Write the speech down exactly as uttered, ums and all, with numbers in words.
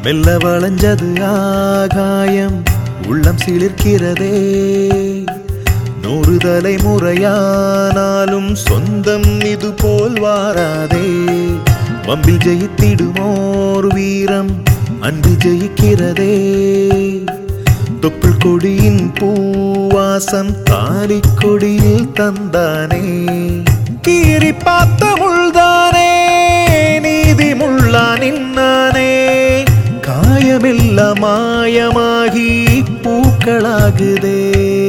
மெல்ல வளைஞ்சது ஆகாயம் உள்ளம் சிலிர்க்கிறதே. நூறு தலைமுறையானாலும் சொந்தம் இது போல் வாராதே. வம்பில் ஜெயித்திடுமோர் வீரம் அன்பு ஜெயிக்கிறதே. தொப்புள் கொடியின் பூவாசம் தாலி கொடியில் தந்தானே. கீறி பார்த்த முள்தானே நீதி முள்ளா நின்னானே. காயமெல்லாம் மாயமாகி பூக்களாகுதே.